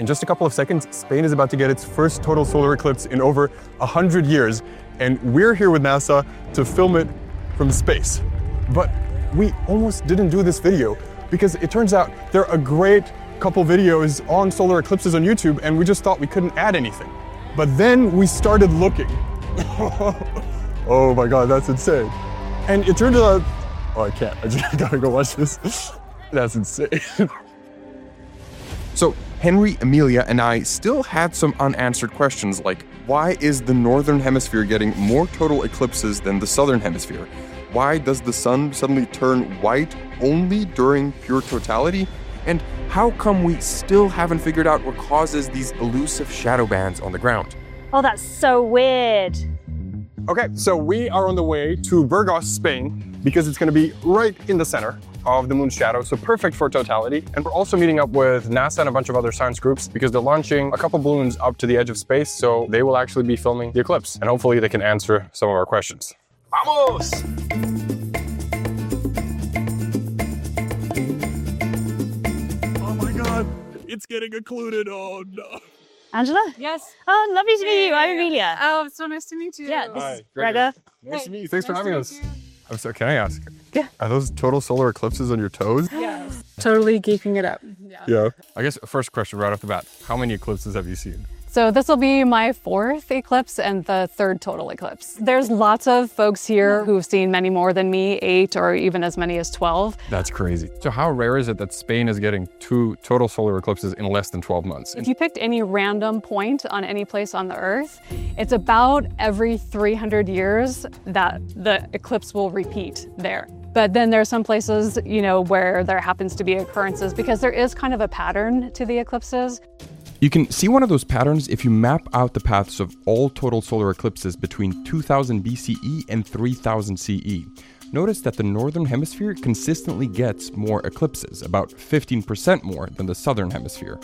In just a couple of seconds, Spain is about to get its first total solar eclipse in over 100 years, and we're here with NASA to film it from space. But we almost didn't do this video because it turns out there are a great couple videos on solar eclipses on YouTube, and we just thought we couldn't add anything. But then we started looking. Oh my God, that's insane. And it turned out, oh, I can't, I just gotta go watch this. That's insane. So Henry, Amelia, and I still had some unanswered questions like, why is the northern hemisphere getting more total eclipses than the southern hemisphere? Why does the sun suddenly turn white only during pure totality? And how come we still haven't figured out what causes these elusive shadow bands on the ground? Oh, that's so weird. Okay, so we are on the way to Burgos, Spain, because it's gonna be right in the center of the moon's shadow, so perfect for totality. And we're also meeting up with NASA and a bunch of other science groups because they're launching a couple balloons up to the edge of space, so they will actually be filming the eclipse. And hopefully they can answer some of our questions. Vamos! Oh my God, it's getting occluded, oh no. Angela? Yes. Oh, lovely to meet you. I'm Amelia. Oh, so nice to meet you. Yeah, this Hi, is Gregor. Gregor. Nice to meet you, thanks for Nice having to us. meet you. I'm sorry, can I ask? Yeah. Are those total solar eclipses on your toes? Yes. Totally geeking it up. Yeah. Yeah. I guess first question right off the bat, how many eclipses have you seen? So this will be my 4th eclipse and the 3rd total eclipse. There's lots of folks here who've seen many more than me, 8 or even as many as 12. That's crazy. So how rare is it that Spain is getting 2 total solar eclipses in less than 12 months? If you picked any random point on any place on the Earth, it's about every 300 years that the eclipse will repeat there. But then there are some places, where there happens to be occurrences because there is kind of a pattern to the eclipses. You can see one of those patterns if you map out the paths of all total solar eclipses between 2000 BCE and 3000 CE. Notice that the northern hemisphere consistently gets more eclipses, about 15% more than the southern hemisphere.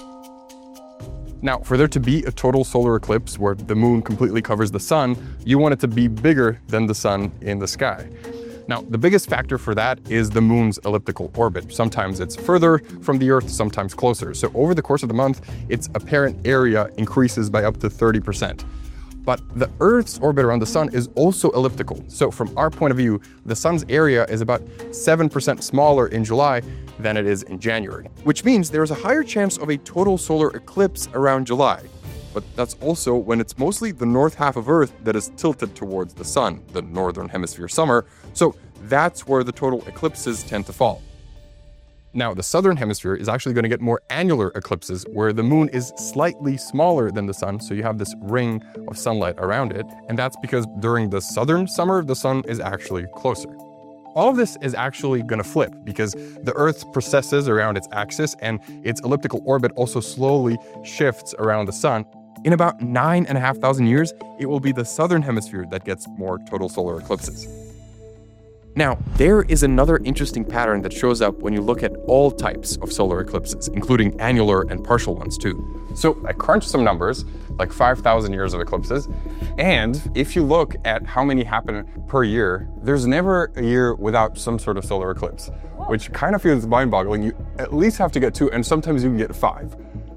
Now, for there to be a total solar eclipse where the moon completely covers the sun, you want it to be bigger than the sun in the sky. Now, the biggest factor for that is the moon's elliptical orbit. Sometimes it's further from the Earth, sometimes closer. So over the course of the month, its apparent area increases by up to 30%. But the Earth's orbit around the sun is also elliptical. So from our point of view, the sun's area is about 7% smaller in July than it is in January, which means there's a higher chance of a total solar eclipse around July. But that's also when it's mostly the north half of Earth that is tilted towards the sun, the northern hemisphere summer, so that's where the total eclipses tend to fall. Now, the southern hemisphere is actually going to get more annular eclipses where the moon is slightly smaller than the sun, so you have this ring of sunlight around it, and that's because during the southern summer, the sun is actually closer. All of this is actually going to flip because the Earth precesses around its axis and its elliptical orbit also slowly shifts around the sun. In about 9,500 years, it will be the southern hemisphere that gets more total solar eclipses. Now, there is another interesting pattern that shows up when you look at all types of solar eclipses, including annular and partial ones too. So I crunched some numbers, like 5,000 years of eclipses, and if you look at how many happen per year, there's never a year without some sort of solar eclipse, which kind of feels mind-boggling. You at least have to get 2, and sometimes you can get 5.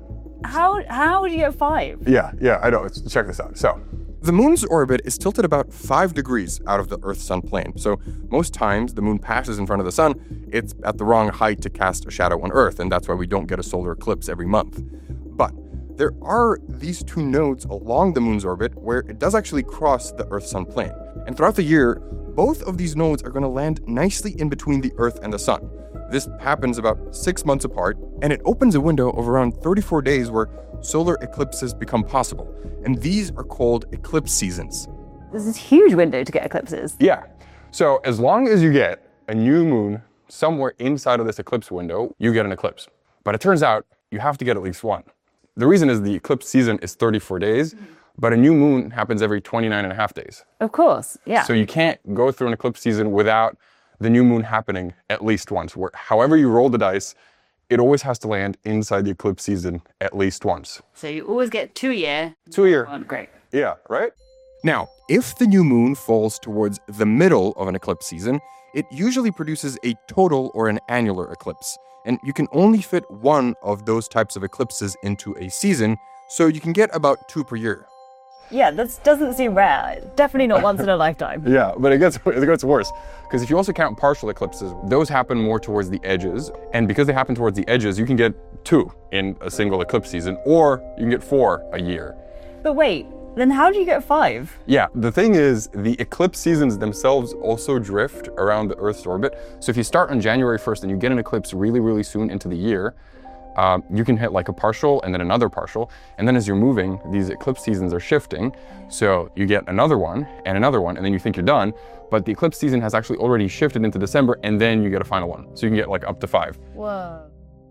How would you get 5? Yeah, I know. Let's check this out. So, the moon's orbit is tilted about 5 degrees out of the Earth-Sun plane, so most times the moon passes in front of the sun, it's at the wrong height to cast a shadow on Earth, and that's why we don't get a solar eclipse every month. But there are these 2 nodes along the moon's orbit where it does actually cross the Earth-Sun plane. And throughout the year, both of these nodes are going to land nicely in between the Earth and the sun. This happens about 6 months apart, and it opens a window of around 34 days where solar eclipses become possible. And these are called eclipse seasons. There's this huge window to get eclipses. yeah. So as long as you get a new moon somewhere inside of this eclipse window, you get an eclipse. But it turns out you have to get at least one. The reason is the eclipse season is 34 days, but a new moon happens every 29 and a half days. Of course, yeah. So you can't go through an eclipse season without the new moon happening at least once. However you roll the dice, it always has to land inside the eclipse season at least once. So you always get 2 a year. 2 a year. Great. Yeah, right? Now, if the new moon falls towards the middle of an eclipse season, it usually produces a total or an annular eclipse. And you can only fit one of those types of eclipses into a season, so you can get about 2 per year. Yeah, that doesn't seem rare. Definitely not once in a lifetime. Yeah, but it gets worse. Because if you also count partial eclipses, those happen more towards the edges. And because they happen towards the edges, you can get 2 in a single eclipse season, or you can get 4 a year. But wait, then how do you get 5? Yeah, the thing is, the eclipse seasons themselves also drift around the Earth's orbit. So if you start on January 1st and you get an eclipse really, really soon into the year, you can hit like a partial and then another partial. And then as you're moving, these eclipse seasons are shifting. So you get another one, and then you think you're done. But the eclipse season has actually already shifted into December, and then you get a final one. So you can get like up to 5. Whoa.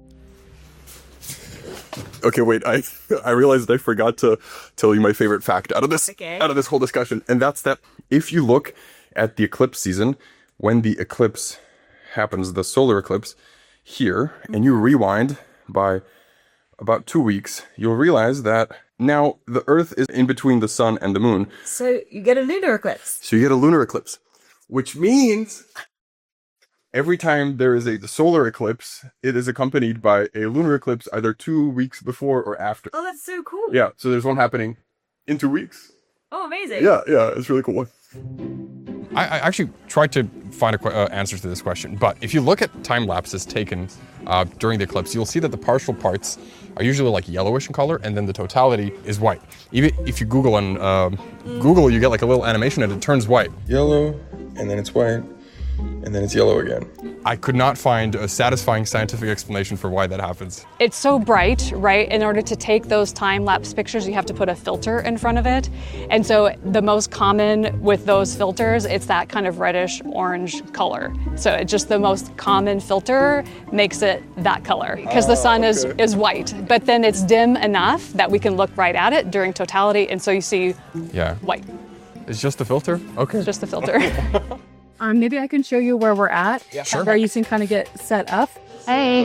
Okay, wait, I realized I forgot to tell you my favorite fact out of this whole discussion. And that's that if you look at the eclipse season, when the eclipse happens, the solar eclipse here, and you rewind by about 2 weeks, you'll realize that now the Earth is in between the sun and the moon. So you get a lunar eclipse. So you get a lunar eclipse, which means every time there is a solar eclipse, it is accompanied by a lunar eclipse either 2 weeks before or after. Oh, that's so cool. Yeah, so there's one happening in 2 weeks. Oh, amazing. Yeah, it's really cool. I actually tried to find answers to this question, but if you look at time lapses taken during the eclipse, you'll see that the partial parts are usually like yellowish in color, and then the totality is white. Even if you Google on Google, you get like a little animation and it turns white. Yellow, and then it's white, and then it's yellow again. I could not find a satisfying scientific explanation for why that happens. It's so bright, right? In order to take those time-lapse pictures, you have to put a filter in front of it. And so the most common with those filters, it's that kind of reddish orange color. So it's just the most common filter makes it that color because the sun is white, but then it's dim enough that we can look right at it during totality. And so you see white. It's just the filter? Okay. It's just the filter. Maybe I can show you where we're at. Yeah, sure. Where you can kind of get set up. Hey.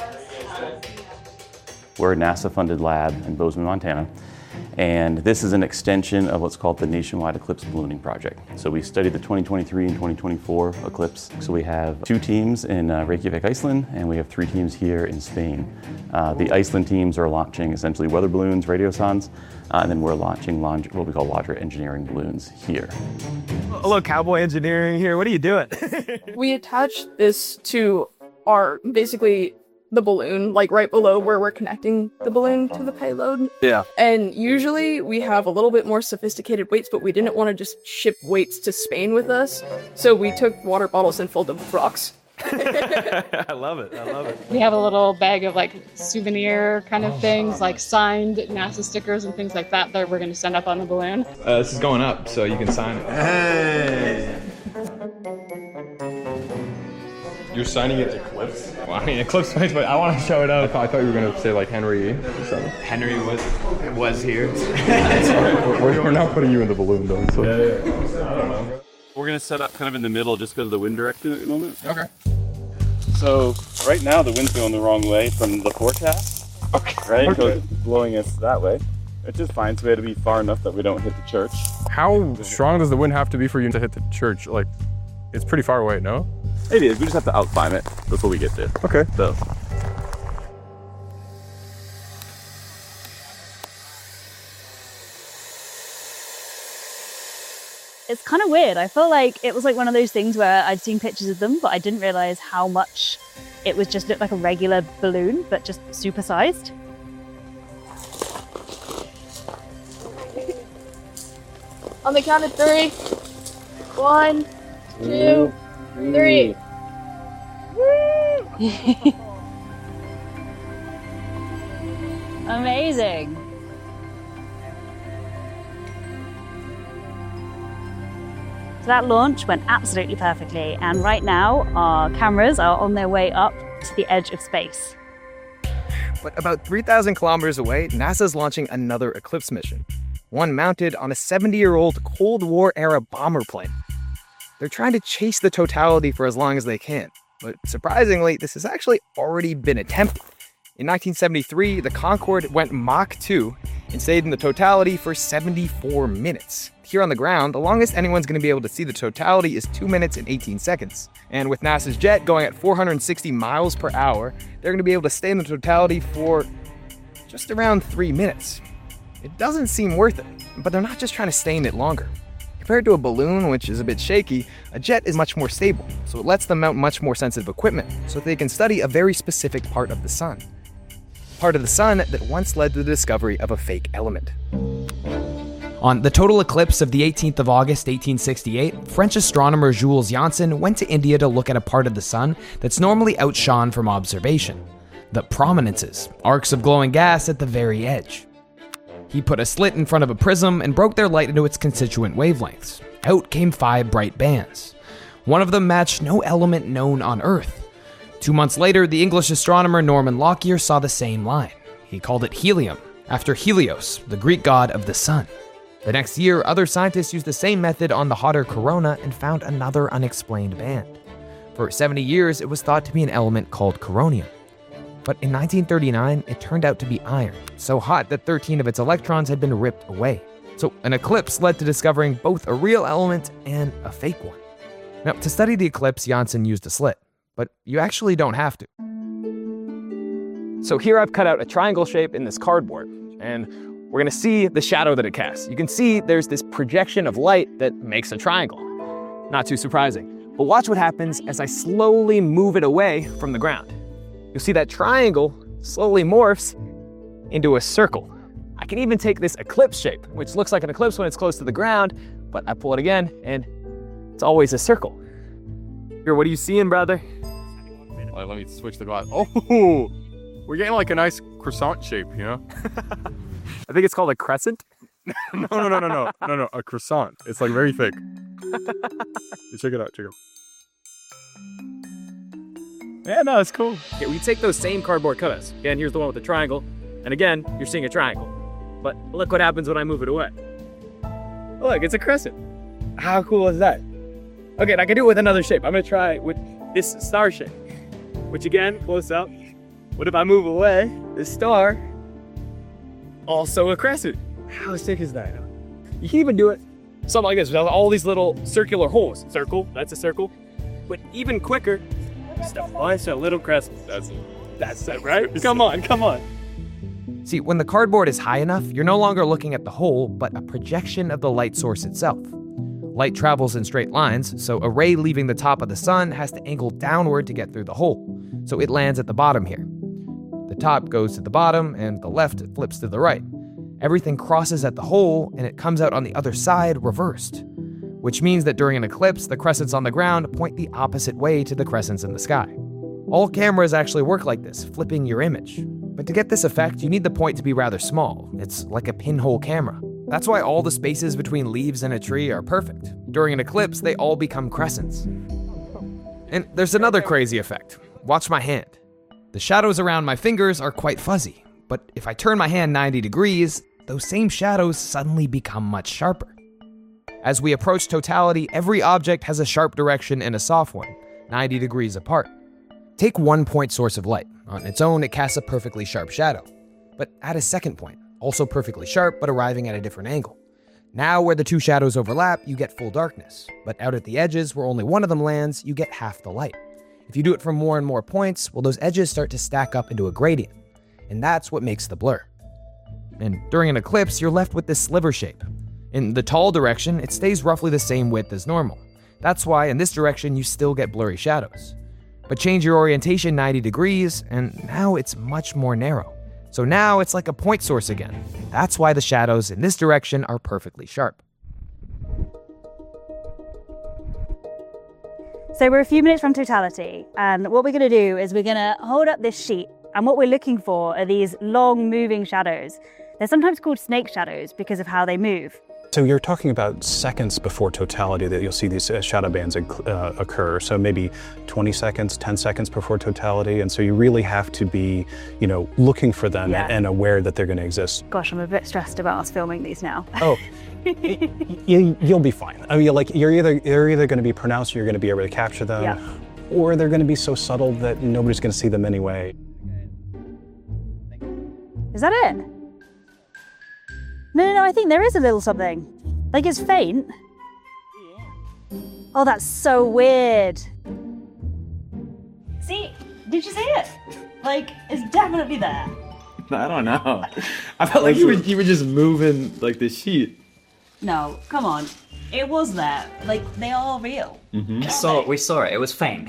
We're a NASA-funded lab in Bozeman, Montana, and this is an extension of what's called the Nationwide Eclipse Ballooning Project. So we studied the 2023 and 2024 eclipse. So we have 2 teams in Reykjavik, Iceland, and we have 3 teams here in Spain. The Iceland teams are launching essentially weather balloons, radiosondes, and then we're launching what we call larger engineering balloons here. Hello, Cowboy Engineering here. What are you doing? We attach this to basically the balloon, like right below where we're connecting the balloon to the payload. Yeah. And usually we have a little bit more sophisticated weights, but we didn't want to just ship weights to Spain with us. So we took water bottles and filled them with rocks. I love it. We have a little bag of like souvenir kind of things, like signed NASA stickers and things like that we're going to send up on the balloon. This is going up, so you can sign it. Hey. You're signing it Eclipse? Well, I mean, Eclipse place, but I want to show it up. I thought you were going to say like Henry or something. Henry was here. We're not putting you in the balloon though. So. Yeah. I don't know. We're going to set up kind of in the middle just because of the wind direction at the moment. Okay. So right now the wind's going the wrong way from the forecast. Okay. Right? Okay. So it's blowing us that way. Which is fine, so we had to be far enough that we don't hit the church. How strong does the wind have to be for you to hit the church? Like, it's pretty far away, no? It is. We just have to outclimb it before we get there. Okay. So. It's kind of weird. I felt like it was like one of those things where I'd seen pictures of them, but I didn't realize how much it was just looked like a regular balloon, but just supersized. On the count of 3. 1, 2, 3. Amazing. So that launch went absolutely perfectly, and right now our cameras are on their way up to the edge of space. But about 3,000 kilometers away, NASA's launching another Eclipse mission, one mounted on a 70-year-old Cold War-era bomber plane. They're trying to chase the totality for as long as they can, but surprisingly, this has actually already been attempted. In 1973, the Concorde went Mach 2, and stayed in the totality for 74 minutes. Here on the ground, the longest anyone's going to be able to see the totality is 2 minutes and 18 seconds. And with NASA's jet going at 460 miles per hour, they're going to be able to stay in the totality for just around 3 minutes. It doesn't seem worth it, but they're not just trying to stay in it longer. Compared to a balloon, which is a bit shaky, a jet is much more stable, so it lets them mount much more sensitive equipment so they can study a very specific part of the sun. Part of the sun that once led to the discovery of a fake element. On the total eclipse of the 18th of August, 1868, French astronomer Jules Janssen went to India to look at a part of the sun that's normally outshone from observation. The prominences, arcs of glowing gas at the very edge. He put a slit in front of a prism and broke their light into its constituent wavelengths. Out came 5 bright bands. One of them matched no element known on Earth. 2 months later, the English astronomer Norman Lockyer saw the same line. He called it helium, after Helios, the Greek god of the sun. The next year, other scientists used the same method on the hotter corona and found another unexplained band. For 70 years, it was thought to be an element called coronium. But in 1939, it turned out to be iron, so hot that 13 of its electrons had been ripped away. So an eclipse led to discovering both a real element and a fake one. Now, to study the eclipse, Janssen used a slit, but you actually don't have to. So here I've cut out a triangle shape in this cardboard, and we're gonna see the shadow that it casts. You can see there's this projection of light that makes a triangle. Not too surprising. But watch what happens as I slowly move it away from the ground. You'll see that triangle slowly morphs into a circle. I can even take this eclipse shape, which looks like an eclipse when it's close to the ground, but I pull it again and it's always a circle. Here, what are you seeing, brother? Let me switch the glass. Oh, we're getting like a nice croissant shape, you know? I think it's called a crescent. No, a croissant. It's like very thick. Check it out, Yeah, no, it's cool. Okay, we take those same cardboard cutouts. Again, here's the one with the triangle. And again, you're seeing a triangle. But look what happens when I move it away. Look, it's a crescent. How cool is that? Okay, and I can do it with another shape. I'm gonna try with this star shape. Which again, close up. What if I move away? This star, also a crescent. How sick is that? You can even do it something like this. With all these little circular holes. Circle, that's a circle. But even quicker, just a bunch of little crescents. That's it, right? Come on. See, when the cardboard is high enough, you're no longer looking at the hole, but a projection of the light source itself. Light travels in straight lines, so a ray leaving the top of the sun has to angle downward to get through the hole. So it lands at the bottom here. The top goes to the bottom, and the left flips to the right. Everything crosses at the hole, and it comes out on the other side reversed. Which means that during an eclipse, the crescents on the ground point the opposite way to the crescents in the sky. All cameras actually work like this, flipping your image. But to get this effect, you need the point to be rather small. It's like a pinhole camera. That's why all the spaces between leaves and a tree are perfect. During an eclipse, they all become crescents. And there's another crazy effect. Watch my hand. The shadows around my fingers are quite fuzzy, but if I turn my hand 90 degrees, those same shadows suddenly become much sharper. As we approach totality, every object has a sharp direction and a soft one, 90 degrees apart. Take one point source of light. On its own, it casts a perfectly sharp shadow. But add a second point, also perfectly sharp, but arriving at a different angle. Now, where the two shadows overlap, you get full darkness. But out at the edges, where only one of them lands, you get half the light. If you do it from more and more points, well, those edges start to stack up into a gradient. And that's what makes the blur. And during an eclipse, you're left with this sliver shape. In the tall direction, it stays roughly the same width as normal. That's why in this direction, you still get blurry shadows. But change your orientation 90 degrees, and now it's much more narrow. So now it's like a point source again. That's why the shadows in this direction are perfectly sharp. So we're a few minutes from totality, and what we're going to do is we're going to hold up this sheet, and what we're looking for are these long moving shadows. They're sometimes called snake shadows because of how they move. So you're talking about seconds before totality that you'll see these shadow bands occur. So maybe 20 seconds, 10 seconds before totality. And so you really have to be, looking for them and aware that they're going to exist. Gosh, I'm a bit stressed about us filming these now. Oh, you'll be fine. I mean, you're either going to be pronounced or you're going to be able to capture them, or they're going to be so subtle that nobody's going to see them anyway. Is that it? No, I think there is a little something. Like it's faint. Oh, that's so weird. See, did you see it? Like, it's definitely there. I don't know. I felt like you were just moving like the sheet. No, come on. It was there. Like, they are real. We saw it. It was faint.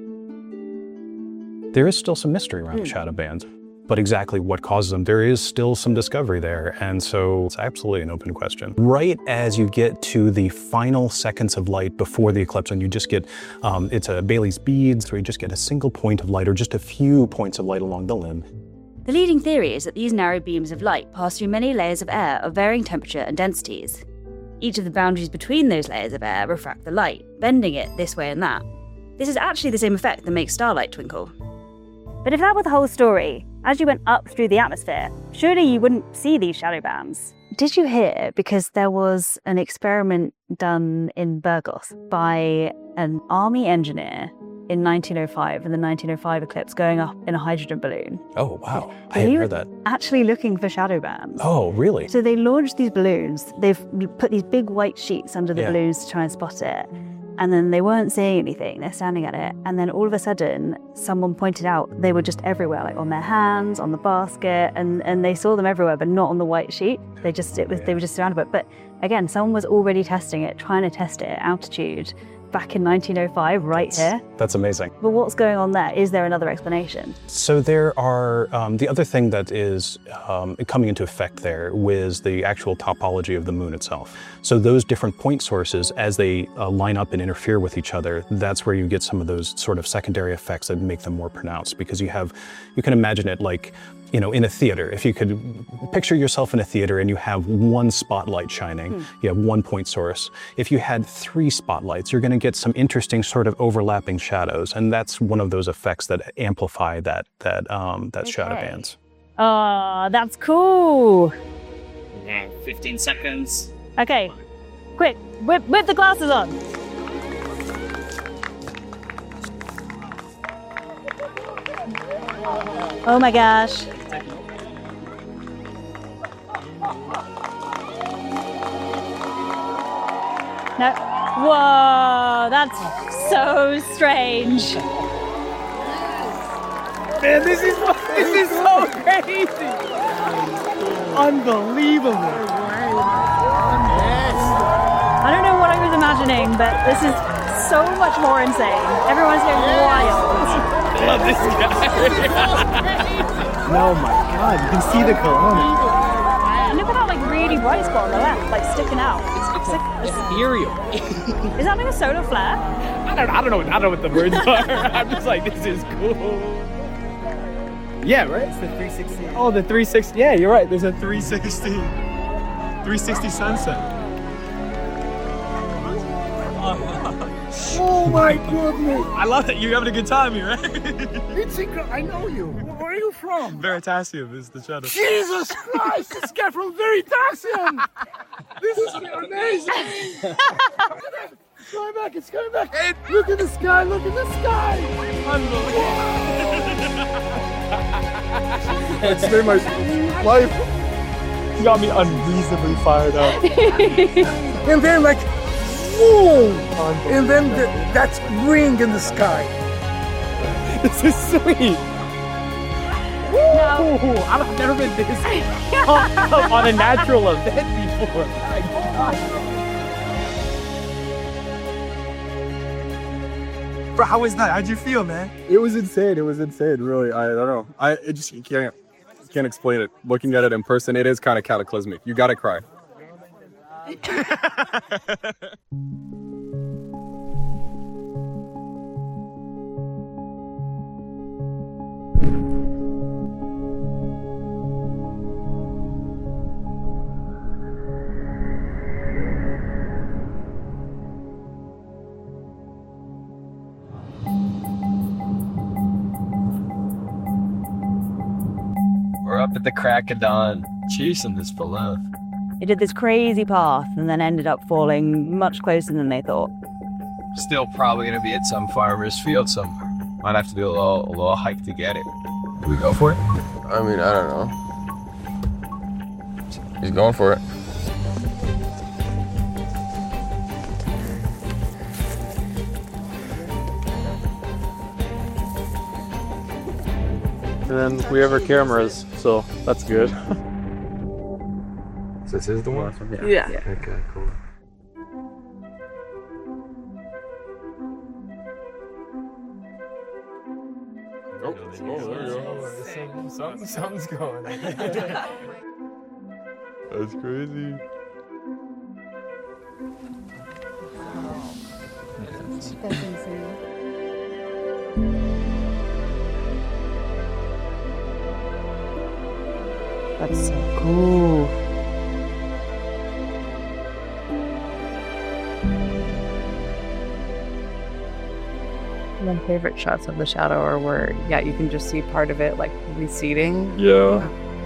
There is still some mystery around shadow bands, but exactly what causes them, there is still some discovery there, and so it's absolutely an open question. Right as you get to the final seconds of light before the eclipse, and you just get, it's a Baily's beads, where you just get a single point of light, or just a few points of light along the limb. The leading theory is that these narrow beams of light pass through many layers of air of varying temperature and densities. Each of the boundaries between those layers of air refract the light, bending it this way and that. This is actually the same effect that makes starlight twinkle. But if that were the whole story, as you went up through the atmosphere, surely you wouldn't see these shadow bands. Did you hear? Because there was an experiment done in Burgos by an army engineer in 1905, in the 1905 eclipse, going up in a hydrogen balloon. Oh, wow. I hadn't heard that. Actually looking for shadow bands. Oh, really? So they launched these balloons. They've put these big white sheets under the balloons to try and spot it. And then they weren't seeing anything. They're standing at it. And then all of a sudden, someone pointed out they were just everywhere, like on their hands, on the basket, and they saw them everywhere, but not on the white sheet. They were just surrounded by it. But again, someone was already testing it, trying to test it at altitude back in 1905, right here. That's amazing. But what's going on there? Is there another explanation? So there are, the other thing that is coming into effect there was the actual topology of the moon itself. So those different point sources, as they line up and interfere with each other, that's where you get some of those sort of secondary effects that make them more pronounced, because you can imagine it like, in a theater. If you could picture yourself in a theater and you have one spotlight shining, you have one point source. If you had 3 spotlights, you're going to get some interesting sort of overlapping shadows, and that's one of those effects that amplify that shadow bands. Oh, that's cool. 15 seconds. Okay, quick, whip the glasses on. Oh my gosh. No. Whoa, that's so strange. Man, this is so crazy. Unbelievable. I don't know what I was imagining, but this is so much more insane. Everyone's going wild. I love this guy. Oh my god, you can see the corona. And look at that like really bright spot on the left, like sticking out. It's ethereal. Is that like a solar flare? I don't know what the words are. I'm just like, this is cool. Yeah, right? It's the 360. Oh, the 360. Yeah, you're right. There's a 360 sunset. Oh my goodness! I love that you're having a good time here, right? It's incredible. I know you. Where are you from? Veritasium is the shadow. Jesus Christ! This guy from Veritasium! This is amazing! It's coming back, it's coming back! Hey, look at the sky, look at the sky! Unbelievable! It's made my life. You got me unreasonably fired up. And then like, whoa! And then that's ring in the sky. This is sweet. No. I've never been this on a natural event before. My God. Bro, how was that? How'd you feel, man? It was insane. It was insane, really. I don't know. You can't explain it. Looking at it in person, it is kind of cataclysmic. You gotta cry. We're up at the crack of dawn, chasing this below. They did this crazy path and then ended up falling much closer than they thought. Still probably gonna be at some farmer's field somewhere. Might have to do a little hike to get it. Do we go for it? I mean, I don't know. He's going for it. And then we have our cameras, so that's good. So this is the one? Yeah. Okay, cool. Oh, there you go. Something's going. That's crazy. That's insane. That's so cool. My favorite shots of the shadow are where, yeah, you can just see part of it like receding. Yeah.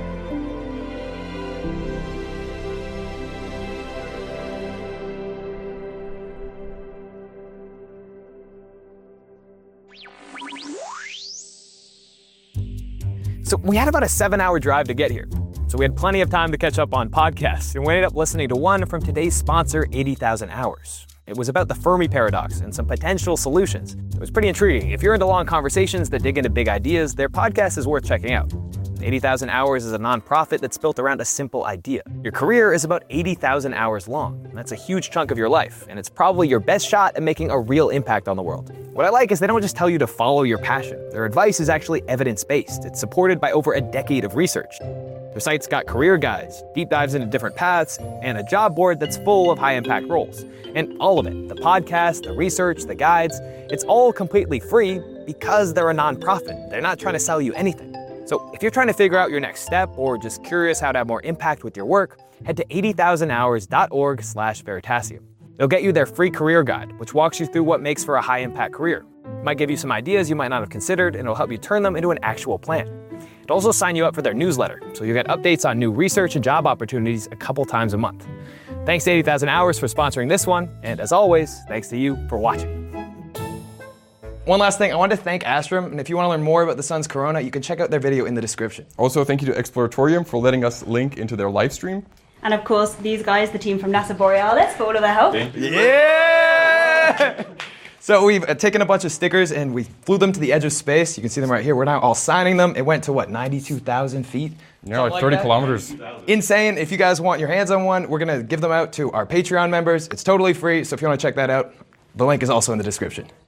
So we had about a 7-hour drive to get here. So we had plenty of time to catch up on podcasts, and we ended up listening to one from today's sponsor, 80,000 Hours. It was about the Fermi paradox and some potential solutions. It was pretty intriguing. If you're into long conversations that dig into big ideas, their podcast is worth checking out. 80,000 Hours is a nonprofit that's built around a simple idea. Your career is about 80,000 hours long. That's a huge chunk of your life, and it's probably your best shot at making a real impact on the world. What I like is they don't just tell you to follow your passion. Their advice is actually evidence-based. It's supported by over a decade of research. Their site's got career guides, deep dives into different paths, and a job board that's full of high-impact roles. And all of it, the podcast, the research, the guides, it's all completely free because they're a nonprofit. They're not trying to sell you anything. So if you're trying to figure out your next step or just curious how to have more impact with your work, head to 80,000hours.org/Veritasium. It'll get you their free career guide, which walks you through what makes for a high-impact career. It might give you some ideas you might not have considered, and it'll help you turn them into an actual plan. It'll also sign you up for their newsletter, so you'll get updates on new research and job opportunities a couple times a month. Thanks to 80,000 Hours for sponsoring this one, and as always, thanks to you for watching. One last thing, I wanted to thank Astrum, and if you want to learn more about the sun's corona, you can check out their video in the description. Also, thank you to Exploratorium for letting us link into their live stream. And of course, these guys, the team from NASA Borealis, for all of their help. Yeah! So we've taken a bunch of stickers and we flew them to the edge of space. You can see them right here. We're now all signing them. It went to what, 92,000 feet? Yeah, like 30 kilometers. Insane. If you guys want your hands on one, we're going to give them out to our Patreon members. It's totally free, so if you want to check that out, the link is also in the description.